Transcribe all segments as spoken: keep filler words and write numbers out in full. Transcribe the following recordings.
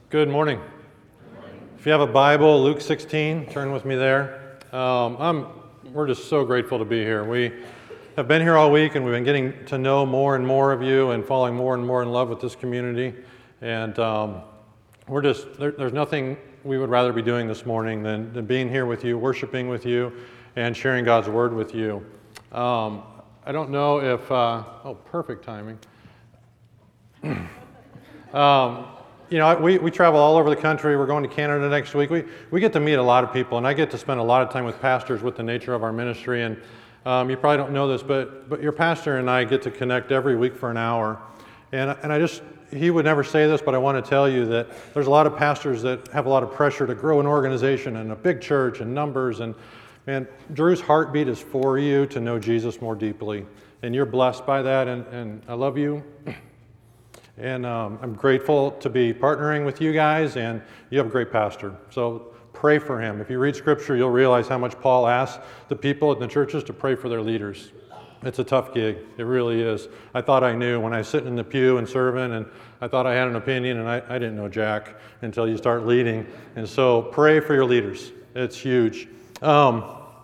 Good morning. If you have a Bible, Luke sixteen, turn with me there. Um, I'm, we're just so grateful to be here. We have been here all week, and we've been getting to know more and more of you and falling more and more in love with this community. And um, we're just, there, there's nothing we would rather be doing this morning than, than being here with you, worshiping with you, and sharing God's Word with you. Um, I don't know if, uh, oh, perfect timing. um, You know, we, we travel all over the country. We're going to Canada next week. We we get to meet a lot of people, and I get to spend a lot of time with pastors with the nature of our ministry. And um, you probably don't know this, but but your pastor and I get to connect every week for an hour. And and I just, he would never say this, but I want to tell you that there's a lot of pastors that have a lot of pressure to grow an organization and a big church and numbers. And man, Drew's heartbeat is for you to know Jesus more deeply. And you're blessed by that, and, and I love you. And um, I'm grateful to be partnering with you guys, and you have a great pastor. So pray for him. If you read Scripture, you'll realize how much Paul asks the people in the churches to pray for their leaders. It's a tough gig. It really is. I thought I knew when I was sitting in the pew and serving, and I thought I had an opinion, and I, I didn't know jack until you start leading. And so pray for your leaders. It's huge. Um,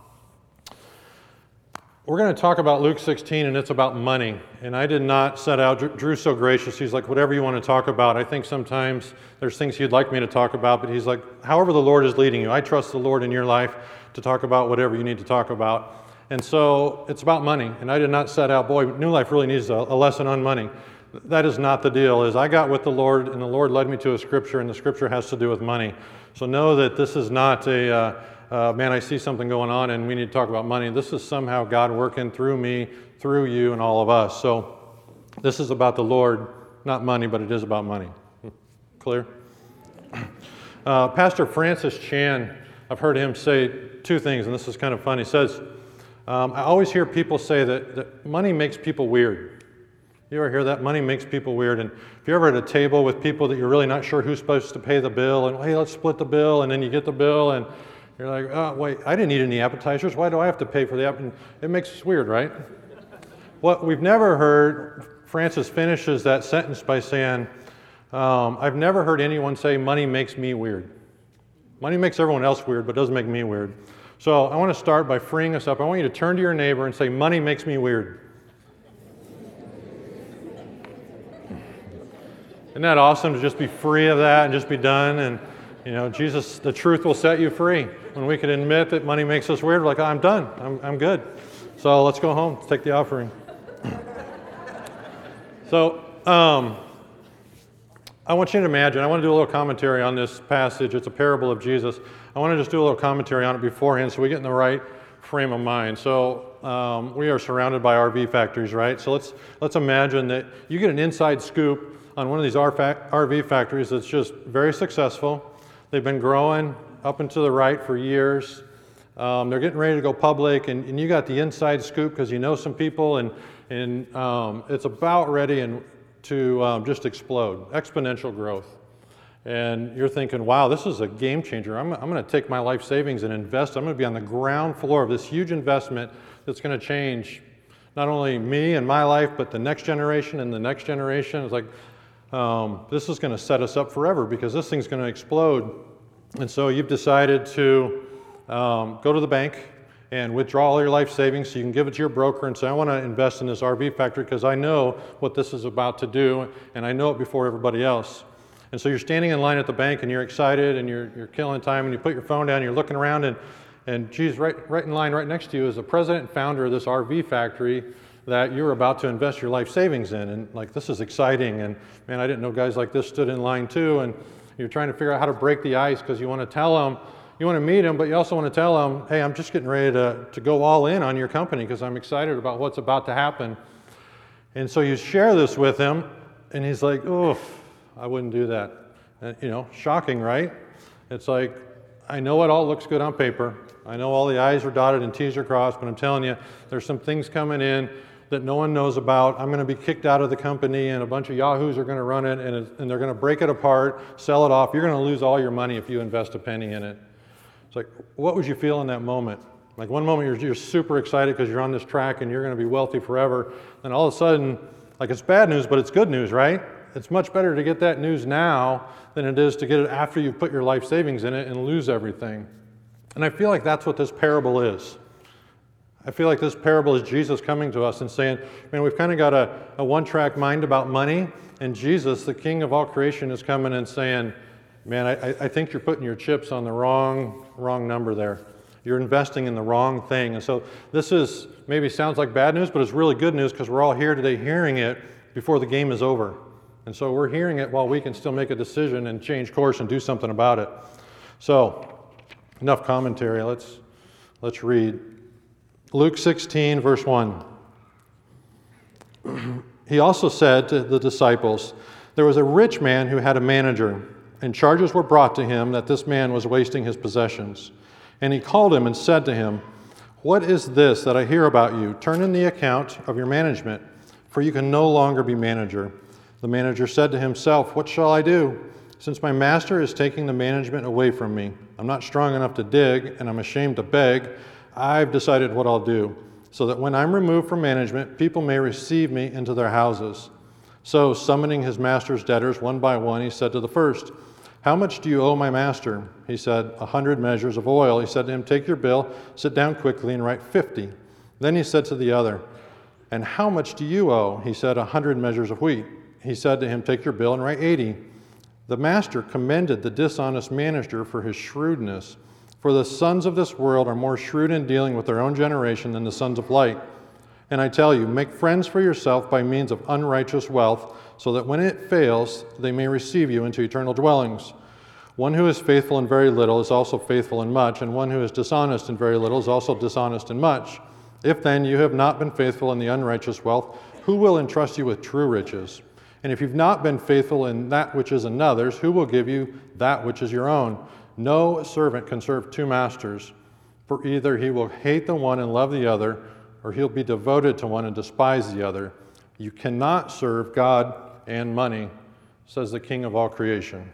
We're going to talk about Luke sixteen, and it's about money. And I did not set out, Drew's so gracious, he's like, whatever you want to talk about. I think sometimes there's things he'd like me to talk about, but he's like, however the Lord is leading you. I trust the Lord in your life to talk about whatever you need to talk about. And so it's about money. And I did not set out, boy, New Life really needs a, a lesson on money. That is not the deal. Is I got with the Lord, and the Lord led me to a scripture, and the scripture has to do with money. So know that this is not a... Uh, Uh, man, I see something going on and we need to talk about money. This is somehow God working through me, through you, and all of us. So this is about the Lord, not money, but it is about money. Clear? Uh, Pastor Francis Chan, I've heard him say two things, and this is kind of fun. He says, um, I always hear people say that, that money makes people weird. You ever hear that? Money makes people weird. And if you're ever at a table with people that you're really not sure who's supposed to pay the bill, and hey, let's split the bill, and then you get the bill, and you're like, oh, wait, I didn't eat any appetizers. Why do I have to pay for the appetizers? It makes us weird, right? What we've never heard, Francis finishes that sentence by saying, um, I've never heard anyone say money makes me weird. Money makes everyone else weird, but doesn't make me weird. So I want to start by freeing us up. I want you to turn to your neighbor and say, money makes me weird. Isn't that awesome to just be free of that and just be done? And you know, Jesus, the truth will set you free. When we can admit that money makes us weird, we're like, oh, I'm done, I'm, I'm good. So let's go home, let's take the offering. so um, I want you to imagine, I want to do a little commentary on this passage. It's a parable of Jesus. I want to just do a little commentary on it beforehand so we get in the right frame of mind. So um, we are surrounded by R V factories, right? So let's let's imagine that you get an inside scoop on one of these R V factories that's just very successful. They've been growing up and to the right for years. Um, they're getting ready to go public, and, and you got the inside scoop because you know some people, and, and um, it's about ready and to um, just explode, exponential growth. And you're thinking, wow, this is a game changer. I'm, I'm going to take my life savings and invest. I'm going to be on the ground floor of this huge investment that's going to change not only me and my life, but the next generation and the next generation. It's like, Um, this is going to set us up forever because this thing's going to explode. And so you've decided to um, go to the bank and withdraw all your life savings so you can give it to your broker and say, I want to invest in this R V factory because I know what this is about to do, and I know it before everybody else. And so you're standing in line at the bank and you're excited and you're, you're killing time, and you put your phone down and you're looking around, and, and geez, right, right in line right next to you is the president and founder of this R V factory that you're about to invest your life savings in. And like, this is exciting. And man, I didn't know guys like this stood in line too. And you're trying to figure out how to break the ice because you want to tell them, you want to meet them, but you also want to tell them, hey, I'm just getting ready to, to go all in on your company because I'm excited about what's about to happen. And so you share this with him, and he's like, oof, I wouldn't do that. And, you know, shocking, right? It's like, I know it all looks good on paper. I know all the I's are dotted and T's are crossed, but I'm telling you, there's some things coming in that no one knows about. I'm going to be kicked out of the company, and a bunch of yahoos are going to run it, and, it, and they're going to break it apart, sell it off. You're going to lose all your money if you invest a penny in it. It's like, what would you feel in that moment? Like one moment you're, you're super excited because you're on this track and you're going to be wealthy forever. Then all of a sudden, like it's bad news, but it's good news, right? It's much better to get that news now than it is to get it after you've put your life savings in it and lose everything. And I feel like that's what this parable is. I feel like this parable is Jesus coming to us and saying, man, we've kind of got a, a one-track mind about money, and Jesus, the King of all creation, is coming and saying, man, I, I think you're putting your chips on the wrong, wrong number there. You're investing in the wrong thing. And so this is, maybe sounds like bad news, but it's really good news because we're all here today hearing it before the game is over. And so we're hearing it while we can still make a decision and change course and do something about it. So, enough commentary. Let's, let's read. Luke sixteen, verse one. He also said to the disciples, there was a rich man who had a manager, and charges were brought to him that this man was wasting his possessions. And he called him and said to him, what is this that I hear about you? Turn in the account of your management, for you can no longer be manager. The manager said to himself, what shall I do? Since my master is taking the management away from me, I'm not strong enough to dig, and I'm ashamed to beg. I've decided what I'll do, so that when I'm removed from management, people may receive me into their houses. So, summoning his master's debtors one by one, he said to the first, how much do you owe my master? He said, a hundred measures of oil. He said to him, take your bill, sit down quickly, and write fifty. Then he said to the other, and how much do you owe? He said, a hundred measures of wheat. He said to him, take your bill and write eighty. The master commended the dishonest manager for his shrewdness. For the sons of this world are more shrewd in dealing with their own generation than the sons of light. And I tell you, make friends for yourself by means of unrighteous wealth, so that when it fails, they may receive you into eternal dwellings. One who is faithful in very little is also faithful in much, and one who is dishonest in very little is also dishonest in much. If then you have not been faithful in the unrighteous wealth, who will entrust you with true riches? And if you've not been faithful in that which is another's, who will give you that which is your own? No servant can serve two masters, for either he will hate the one and love the other, or he'll be devoted to one and despise the other. You cannot serve God and money, says the King of all creation.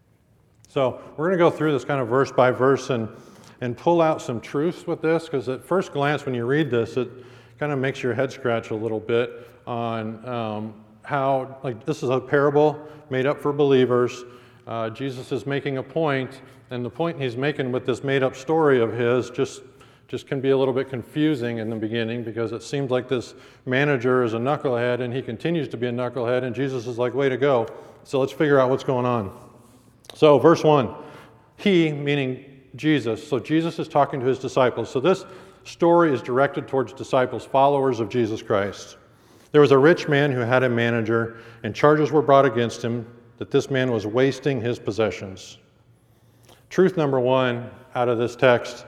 So we're going to go through this kind of verse by verse and, and pull out some truths with this, because at first glance when you read this, it kind of makes your head scratch a little bit on um, how, like, this is a parable made up for believers. Uh, Jesus is making a point, and the point he's making with this made-up story of his just, just can be a little bit confusing in the beginning, because it seems like this manager is a knucklehead, and he continues to be a knucklehead, and Jesus is like, way to go. So let's figure out what's going on. So verse one, he, meaning Jesus. So Jesus is talking to his disciples. So this story is directed towards disciples, followers of Jesus Christ. There was a rich man who had a manager, and charges were brought against him that this man was wasting his possessions. Truth number one out of this text,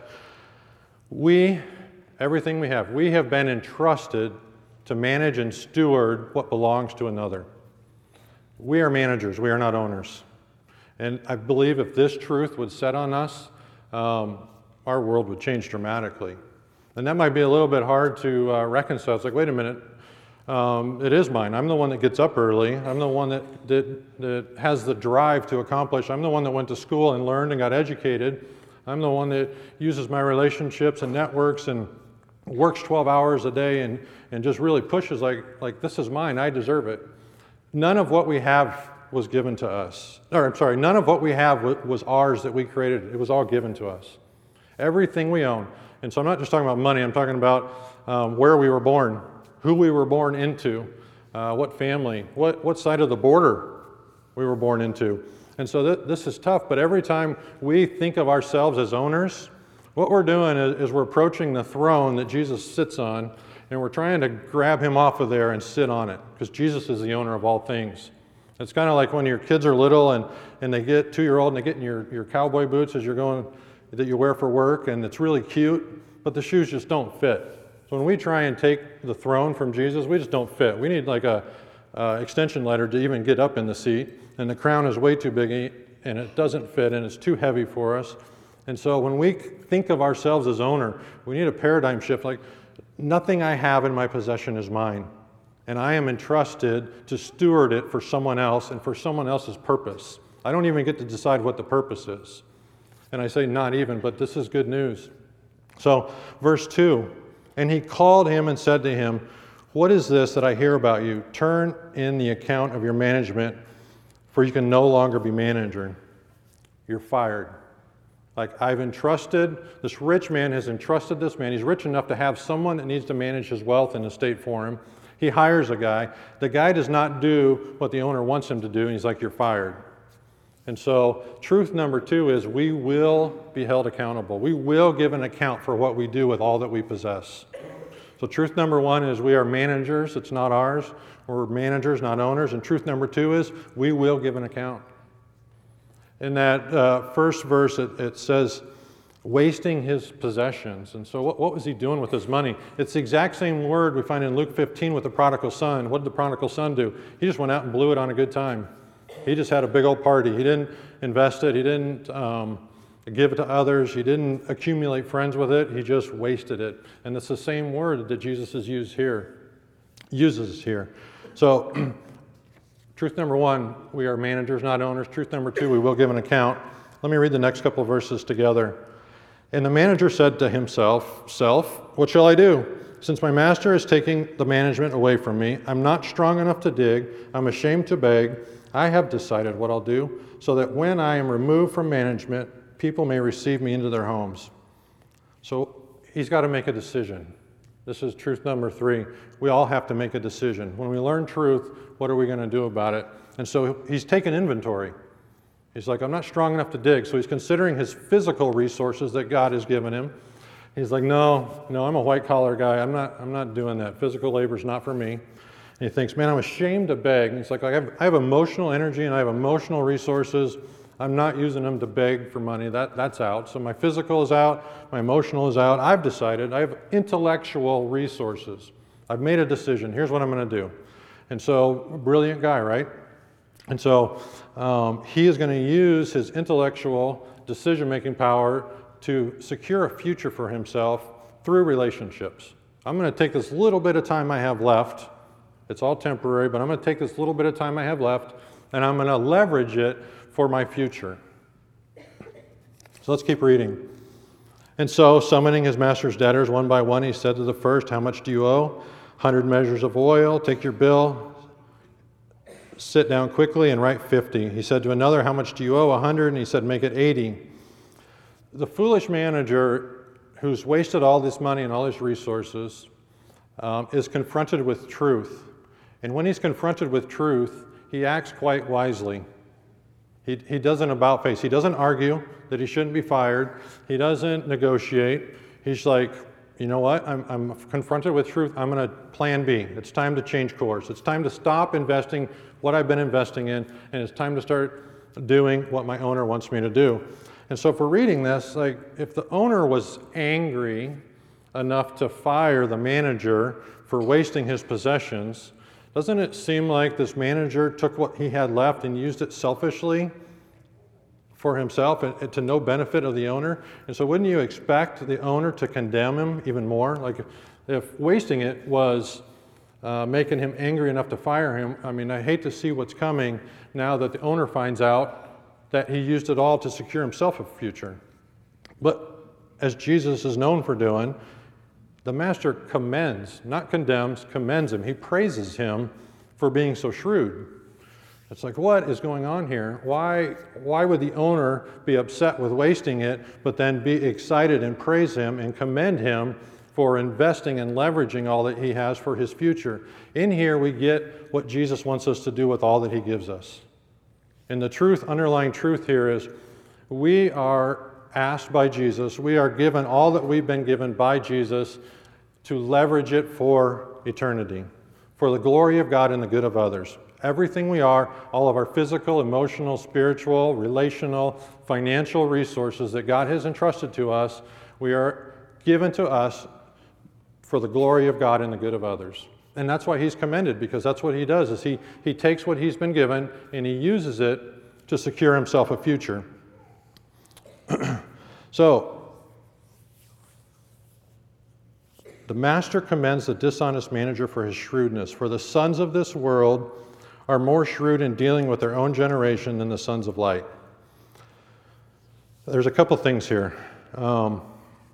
we, everything we have, we have been entrusted to manage and steward what belongs to another. We are managers, we are not owners. And I believe if this truth would set on us, um, our world would change dramatically. And that might be a little bit hard to uh, reconcile. It's like, wait a minute, um, it is mine. I'm the one that gets up early. I'm the one that, that, that has the drive to accomplish. I'm the one that went to school and learned and got educated. I'm the one that uses my relationships and networks and works twelve hours a day and, and just really pushes like, like, this is mine, I deserve it. None of what we have was given to us. Or, I'm sorry, none of what we have was ours that we created. It was all given to us. Everything we own. And so I'm not just talking about money, I'm talking about um, where we were born, who we were born into, uh, what family, what, what side of the border we were born into. And so th- this is tough, but every time we think of ourselves as owners, what we're doing is, is we're approaching the throne that Jesus sits on, and we're trying to grab him off of there and sit on it, because Jesus is the owner of all things. It's kind of like when your kids are little and, and they get two-year-old and they get in your, your cowboy boots as you're going, that you wear for work, and it's really cute, but the shoes just don't fit. So when we try and take the throne from Jesus, we just don't fit. We need like a uh, extension ladder to even get up in the seat, and the crown is way too big and it doesn't fit and it's too heavy for us. And so when we think of ourselves as owner, we need a paradigm shift, like nothing I have in my possession is mine. And I am entrusted to steward it for someone else and for someone else's purpose. I don't even get to decide what the purpose is. And I say not even, but this is good news. So verse two, and he called him and said to him, what is this that I hear about you? Turn in the account of your management, for you can no longer be manager. You're fired. Like, I've entrusted, this rich man has entrusted this man. He's rich enough to have someone that needs to manage his wealth and estate for him. He hires a guy. The guy does not do what the owner wants him to do, and he's like, you're fired. And so truth number two is we will be held accountable. We will give an account for what we do with all that we possess. So truth number one is we are managers. It's not ours. We're managers, not owners. And truth number two is we will give an account. In that uh, first verse, it, it says, wasting his possessions. And so what, what was he doing with his money? It's the exact same word we find in Luke fifteen with the prodigal son. What did the prodigal son do? He just went out and blew it on a good time. He just had a big old party. He didn't invest it. He didn't um, give it to others. He didn't accumulate friends with it. He just wasted it. And it's the same word that Jesus is used here, uses here. So truth number one, we are managers, not owners. Truth number two, we will give an account. Let me read the next couple of verses together. And the manager said to himself, Self, what shall I do? Since my master is taking the management away from me, I'm not strong enough to dig. I'm ashamed to beg. I have decided what I'll do so that when I am removed from management, people may receive me into their homes. So he's got to make a decision. This is truth number three. We all have to make a decision. When we learn truth, what are we going to do about it? And so he's taken inventory. He's like, I'm not strong enough to dig. So he's considering his physical resources that God has given him. He's like, no, no, I'm a white-collar guy. I'm not, I'm not doing that. Physical labor is not for me. And he thinks, man, I'm ashamed to beg. And he's like, I have, I have emotional energy and I have emotional resources. I'm not using them to beg for money. That, that's out. So my physical is out. My emotional is out. I've decided. I have intellectual resources. I've made a decision. Here's what I'm going to do. And so, brilliant guy, right? And so um, he is going to use his intellectual decision-making power to secure a future for himself through relationships. I'm going to take this little bit of time I have left. It's all temporary, but I'm going to take this little bit of time I have left, and I'm going to leverage it for my future. So let's keep reading. And so, summoning his master's debtors one by one, he said to the first, how much do you owe? Hundred measures of oil. Take your bill. Sit down quickly and write fifty. He said to another, how much do you owe? A hundred. And he said, make it eighty. The foolish manager who's wasted all this money and all his resources um, is confronted with truth. And when he's confronted with truth, he acts quite wisely. He, he doesn't about face. He doesn't argue that he shouldn't be fired. He doesn't negotiate. He's like, you know what? I'm, I'm confronted with truth. I'm going to plan B. It's time to change course. It's time to stop investing what I've been investing in, and it's time to start doing what my owner wants me to do. And so if we're reading this, like if the owner was angry enough to fire the manager for wasting his possessions, doesn't it seem like this manager took what he had left and used it selfishly for himself and, and to no benefit of the owner? And so wouldn't you expect the owner to condemn him even more? Like if, if wasting it was uh, making him angry enough to fire him, I mean, I hate to see what's coming now that the owner finds out that he used it all to secure himself a future. But as Jesus is known for doing, the master commends, not condemns, commends him. He praises him for being so shrewd. It's like, what is going on here? Why, why would the owner be upset with wasting it, but then be excited and praise him and commend him for investing and leveraging all that he has for his future? In here, we get what Jesus wants us to do with all that he gives us. And the truth, underlying truth here is we are asked by Jesus, we are given all that we've been given by Jesus to leverage it for eternity, for the glory of God and the good of others. Everything we are, all of our physical, emotional, spiritual, relational, financial resources that God has entrusted to us, we are given to us for the glory of God and the good of others. And that's why he's commended, because that's what he does, is he, he takes what he's been given and he uses it to secure himself a future. So, the master commends the dishonest manager for his shrewdness. For the sons of this world are more shrewd in dealing with their own generation than the sons of light. There's a couple things here. Um,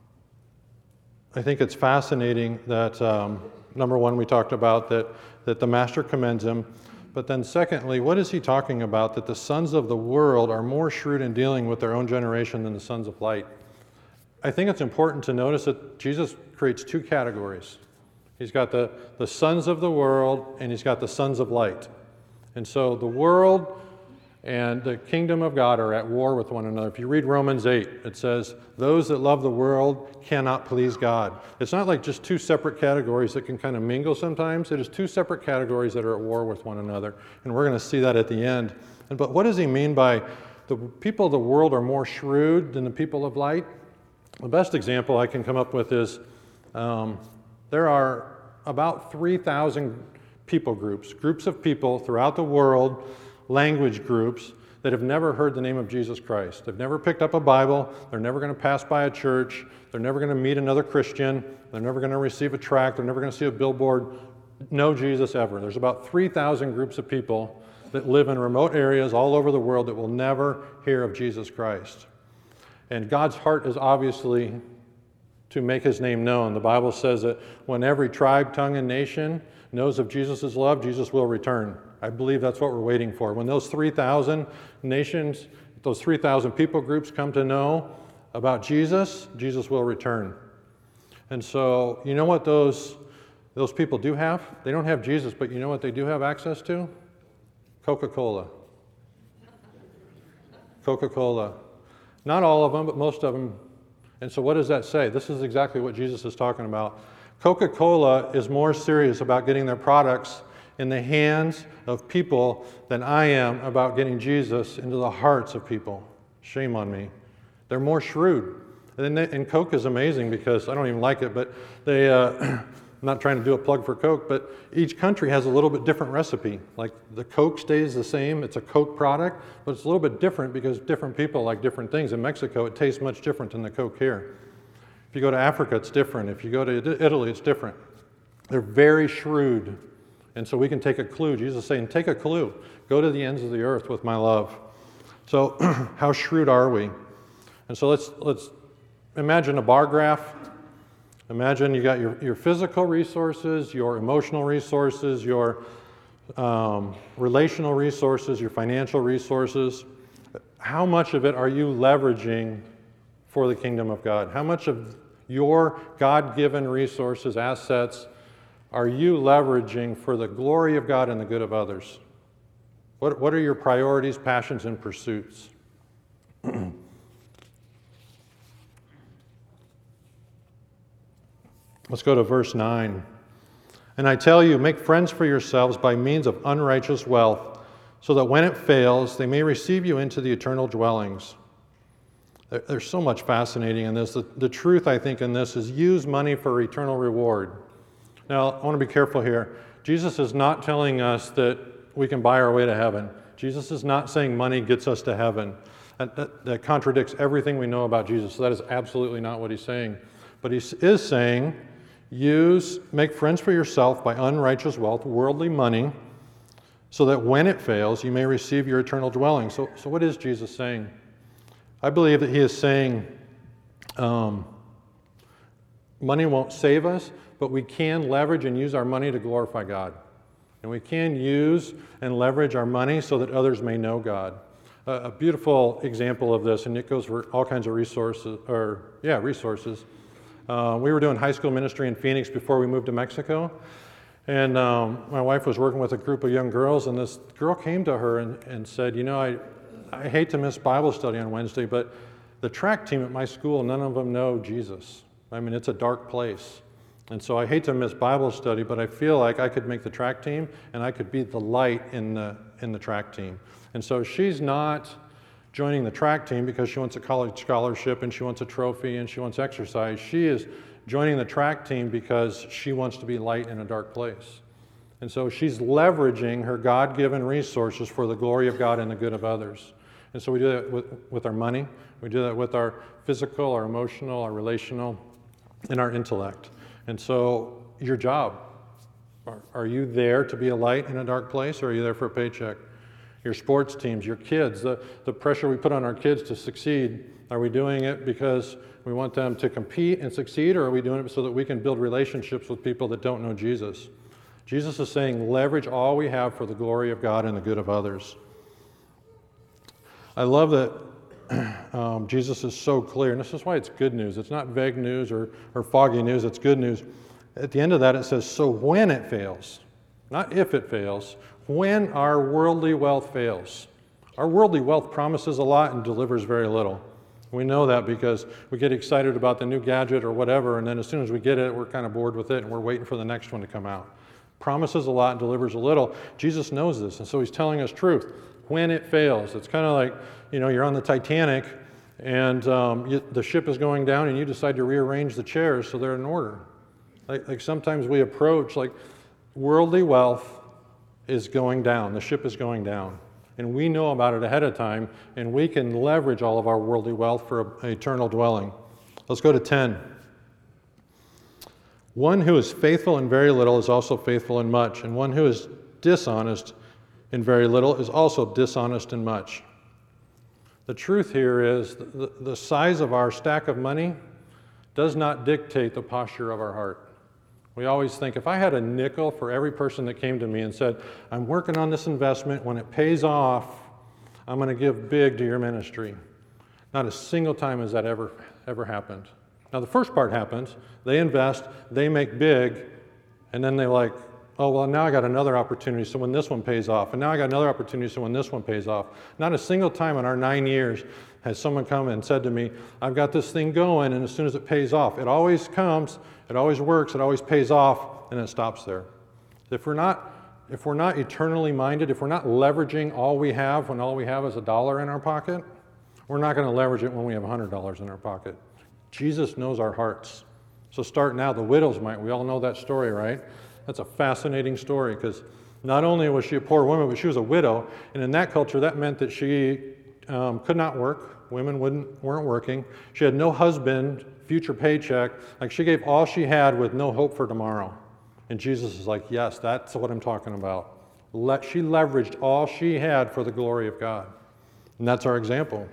I think it's fascinating that, um, number one, we talked about that, that the master commends him. But then secondly, what is he talking about? That the sons of the world are more shrewd in dealing with their own generation than the sons of light. I think it's important to notice that Jesus creates two categories. He's got the, the sons of the world, and he's got the sons of light. And so the world and the kingdom of God are at war with one another. If you read Romans eight, it says, those that love the world cannot please God. It's not like just two separate categories that can kind of mingle sometimes. It is two separate categories that are at war with one another. And we're going to see that at the end. And, but what does he mean by the people of the world are more shrewd than the people of light? The best example I can come up with is um, there are about three thousand people groups, groups of people throughout the world, language groups, that have never heard the name of Jesus Christ. They've never picked up a Bible. They're never going to pass by a church. They're never going to meet another Christian. They're never going to receive a tract. They're never going to see a billboard. No Jesus ever. There's about three thousand groups of people that live in remote areas all over the world that will never hear of Jesus Christ. And God's heart is obviously to make his name known. The Bible says that when every tribe, tongue, and nation knows of Jesus' love, Jesus will return. I believe that's what we're waiting for. When those three thousand nations, those three thousand people groups come to know about Jesus, Jesus will return. And so, you know what those, those people do have? They don't have Jesus, but you know what they do have access to? Coca-Cola. Coca-Cola. Not all of them, but most of them. And so what does that say? This is exactly what Jesus is talking about. Coca-Cola is more serious about getting their products in the hands of people than I am about getting Jesus into the hearts of people. Shame on me. They're more shrewd. And, they, and Coke is amazing because I don't even like it, but they, uh, I'm not trying to do a plug for Coke, but each country has a little bit different recipe. Like the Coke stays the same, it's a Coke product, but it's a little bit different because different people like different things. In Mexico, it tastes much different than the Coke here. If you go to Africa, it's different. If you go to Italy, it's different. They're very shrewd. And so we can take a clue. Jesus is saying, take a clue. Go to the ends of the earth with my love. So how shrewd are we? And so let's, let's imagine a bar graph. Imagine you got your, your physical resources, your emotional resources, your um, relational resources, your financial resources. How much of it are you leveraging for the kingdom of God? How much of your God-given resources, assets, are you leveraging for the glory of God and the good of others? What, what are your priorities, passions, and pursuits? Let's go to verse nine. And I tell you, make friends for yourselves by means of unrighteous wealth, so that when it fails, they may receive you into the eternal dwellings. There, there's so much fascinating in this. The, the truth, I think, in this is use money for eternal reward. Now, I want to be careful here. Jesus is not telling us that we can buy our way to heaven. Jesus is not saying money gets us to heaven. That, that, that contradicts everything we know about Jesus. So that is absolutely not what he's saying. But he is saying, use, make friends for yourself by unrighteous wealth, worldly money, so that when it fails, you may receive your eternal dwelling. So, so what is Jesus saying? I believe that he is saying um, money won't save us, but we can leverage and use our money to glorify God. And we can use and leverage our money so that others may know God. Uh, a beautiful example of this, and it goes for all kinds of resources, or yeah, resources. Uh, we were doing high school ministry in Phoenix before we moved to Mexico. And um, my wife was working with a group of young girls, and this girl came to her and, and said, you know, I, I hate to miss Bible study on Wednesday, but the track team at my school, none of them know Jesus. I mean, it's a dark place. And so I hate to miss Bible study, but I feel like I could make the track team, and I could be the light in the, in the track team. And so she's not joining the track team because she wants a college scholarship and she wants a trophy and she wants exercise. She is joining the track team because she wants to be light in a dark place. And so she's leveraging her God-given resources for the glory of God and the good of others. And so we do that with, with our money. We do that with our physical, our emotional, our relational, and our intellect. And so your job, are, are you there to be a light in a dark place, or are you there for a paycheck? Your sports teams, your kids, the, the pressure we put on our kids to succeed, are we doing it because we want them to compete and succeed, or are we doing it so that we can build relationships with people that don't know Jesus? Jesus is saying, leverage all we have for the glory of God and the good of others. I love that um, Jesus is so clear, and this is why it's good news. It's not vague news or, or foggy news, it's good news. At the end of that, it says, so when it fails, not if it fails, when our worldly wealth fails. Our worldly wealth promises a lot and delivers very little. We know that because we get excited about the new gadget or whatever, and then as soon as we get it, we're kind of bored with it, and we're waiting for the next one to come out. Promises a lot and delivers a little. Jesus knows this, and so he's telling us truth. When it fails, it's kind of like, you know, you're on the Titanic, and um, you, the ship is going down, and you decide to rearrange the chairs so they're in order. Like, like sometimes we approach, like, worldly wealth is going down. The ship is going down. And we know about it ahead of time, and we can leverage all of our worldly wealth for an eternal dwelling. Let's go to ten. One who is faithful in very little is also faithful in much, and one who is dishonest in very little is also dishonest in much. The truth here is the, the size of our stack of money does not dictate the posture of our heart. We always think, if I had a nickel for every person that came to me and said, I'm working on this investment, when it pays off, I'm going to give big to your ministry. Not a single time has that ever, ever happened. Now, the first part happens. They invest, they make big, and then they're like, oh, well, now I got another opportunity, so when this one pays off. And now I got another opportunity, so when this one pays off. Not a single time in our nine years has someone come and said to me, I've got this thing going, and as soon as it pays off, it always comes, it always works, it always pays off, and it stops there. If we're not, if we're not eternally minded, if we're not leveraging all we have when all we have is a dollar in our pocket, we're not going to leverage it when we have one hundred dollars in our pocket. Jesus knows our hearts. So start now. The widow's mite, we all know that story, right? That's a fascinating story because not only was she a poor woman, but she was a widow. And in that culture, that meant that she um, could not work. Women wouldn't, weren't working. She had no husband, future paycheck. Like she gave all she had with no hope for tomorrow. And Jesus is like, yes, that's what I'm talking about. Let, she leveraged all she had for the glory of God. And that's our example.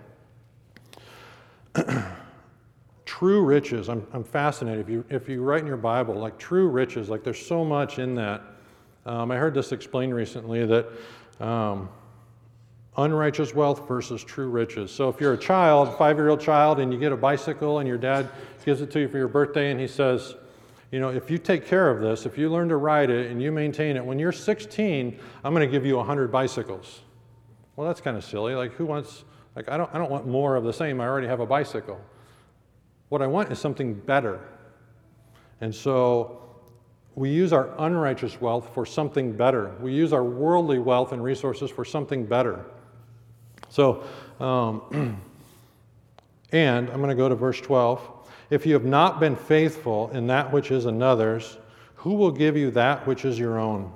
True riches, I'm, I'm fascinated. If you, if you write in your Bible, like true riches, like there's so much in that. Um, I heard this explained recently that um, unrighteous wealth versus true riches. So if you're a child, five-year-old child, and you get a bicycle and your dad gives it to you for your birthday and he says, you know, if you take care of this, if you learn to ride it and you maintain it, when you're sixteen, I'm going to give you one hundred bicycles. Well, that's kind of silly. Like who wants, like I don't, I don't want more of the same. I already have a bicycle. What I want is something better. And so we use our unrighteous wealth for something better. We use our worldly wealth and resources for something better. So, um, and I'm going to go to verse twelve. If you have not been faithful in that which is another's, who will give you that which is your own?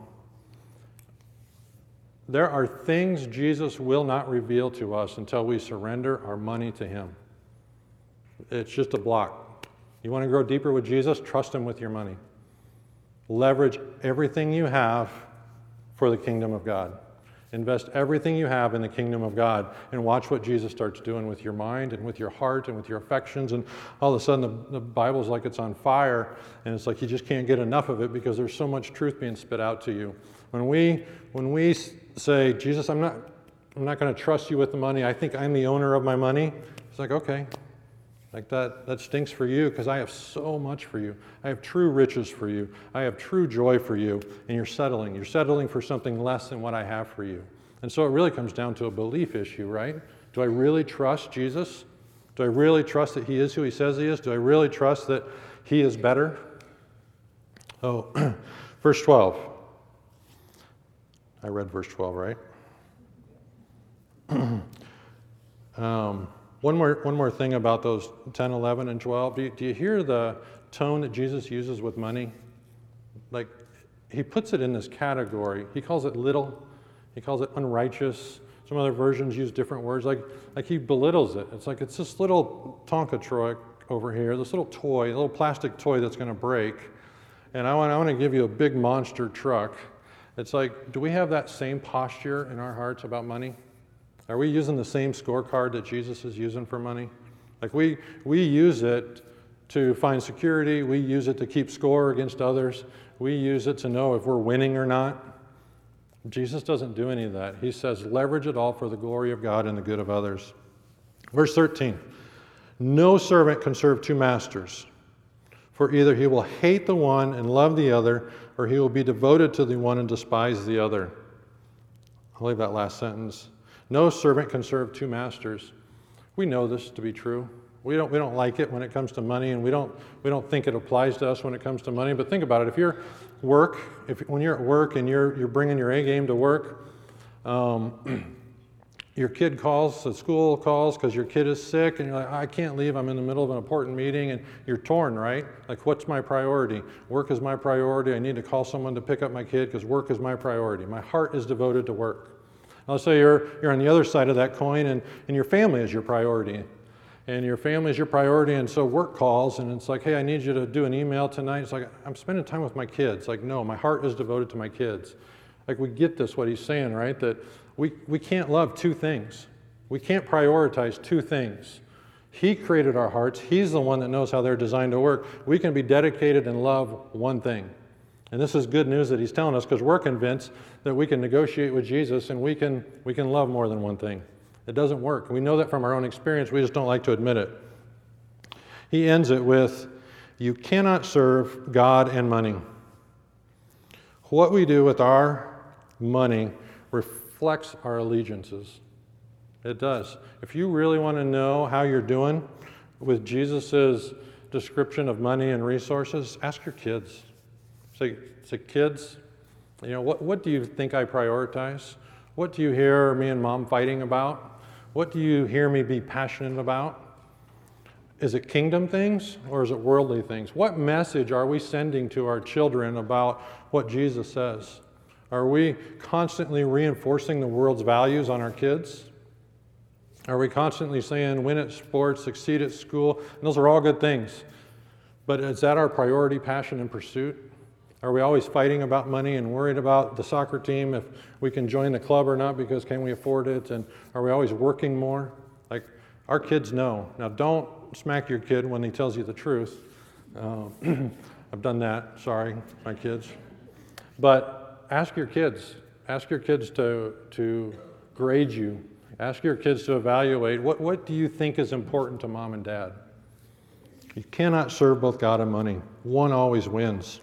There are things Jesus will not reveal to us until we surrender our money to Him. It's just a block. You want to grow deeper with Jesus? Trust Him with your money. Leverage everything you have for the kingdom of God. Invest everything you have in the kingdom of God and watch what Jesus starts doing with your mind and with your heart and with your affections. And all of a sudden the, the Bible's like it's on fire and it's like you just can't get enough of it because there's so much truth being spit out to you. When we, when we say, Jesus, I'm not, I'm not going to trust you with the money. I think I'm the owner of my money. It's like, okay. Like that, that stinks for you because I have so much for you. I have true riches for you. I have true joy for you. And you're settling. You're settling for something less than what I have for you. And so it really comes down to a belief issue, right? Do I really trust Jesus? Do I really trust that He is who He says He is? Do I really trust that He is better? Oh, verse twelve. I read verse twelve, right? um... One more, one more thing about those ten, eleven, and twelve. Do you, do you hear the tone that Jesus uses with money? Like, He puts it in this category. He calls it little. He calls it unrighteous. Some other versions use different words. Like, like He belittles it. It's like it's this little Tonka truck over here, this little toy, a little plastic toy that's going to break. And I want, I want to give you a big monster truck. It's like, do we have that same posture in our hearts about money? Are we using the same scorecard that Jesus is using for money? Like we we use it to find security. We use it to keep score against others. We use it to know if we're winning or not. Jesus doesn't do any of that. He says, leverage it all for the glory of God and the good of others. Verse thirteen, no servant can serve two masters, for either he will hate the one and love the other, or he will be devoted to the one and despise the other. I'll leave that last sentence. No servant can serve two masters. We know this to be true. We don't, we don't like it when it comes to money, and we don't, we don't think it applies to us when it comes to money. But think about it. If you're work, if when you're at work and you're, you're bringing your A game to work, um, your kid calls, the school calls because your kid is sick, and you're like, I can't leave. I'm in the middle of an important meeting, and you're torn, right? Like, what's my priority? Work is my priority. I need to call someone to pick up my kid because work is my priority. My heart is devoted to work. Now, let's say you're, you're on the other side of that coin, and, and your family is your priority. And your family is your priority, and so work calls, and it's like, hey, I need you to do an email tonight. It's like, I'm spending time with my kids. Like, no, my heart is devoted to my kids. Like, we get this, what he's saying, right? That we, we can't love two things. We can't prioritize two things. He created our hearts. He's the one that knows how they're designed to work. We can be dedicated and love one thing. And this is good news that he's telling us, because we're convinced that we can negotiate with Jesus and we can, we can love more than one thing. It doesn't work. We know that from our own experience. We just don't like to admit it. He ends it with, you cannot serve God and money. What we do with our money reflects our allegiances. It does. If you really want to know how you're doing with Jesus' description of money and resources, ask your kids. Say, say kids, you know, what, what do you think I prioritize? What do you hear me and mom fighting about? What do you hear me be passionate about? Is it kingdom things or is it worldly things? What message are we sending to our children about what Jesus says? Are we constantly reinforcing the world's values on our kids? Are we constantly saying win at sports, succeed at school? And those are all good things. But is that our priority, passion, and pursuit? Are we always fighting about money and worried about the soccer team, if we can join the club or not, because can we afford it? And are we always working more? Like, our kids know. Now, don't smack your kid when he tells you the truth. Uh, I've done that. Sorry, my kids. But ask your kids. Ask your kids to, to grade you. Ask your kids to evaluate. What, what do you think is important to mom and dad? You cannot serve both God and money. One always wins.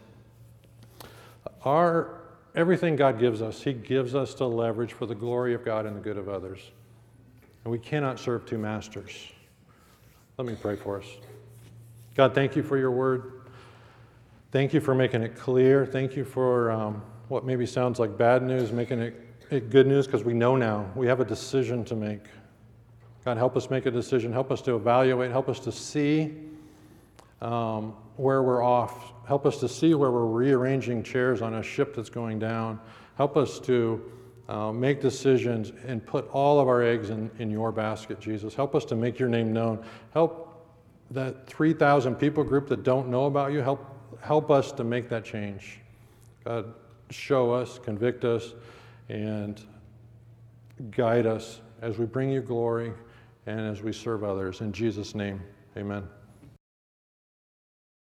Our, everything God gives us, he gives us to leverage for the glory of God and the good of others. And we cannot serve two masters. Let me pray for us. God, thank you for your word. Thank you for making it clear. Thank you for um, what maybe sounds like bad news, making it, it good news, because we know now. We have a decision to make. God, help us make a decision. Help us to evaluate. Help us to see um, where we're off. Help us to see where we're rearranging chairs on a ship that's going down. Help us to uh, make decisions and put all of our eggs in, in your basket, Jesus. Help us to make your name known. Help that three thousand people group that don't know about you, help, help us to make that change. God, show us, convict us, and guide us as we bring you glory and as we serve others. In Jesus' name, amen.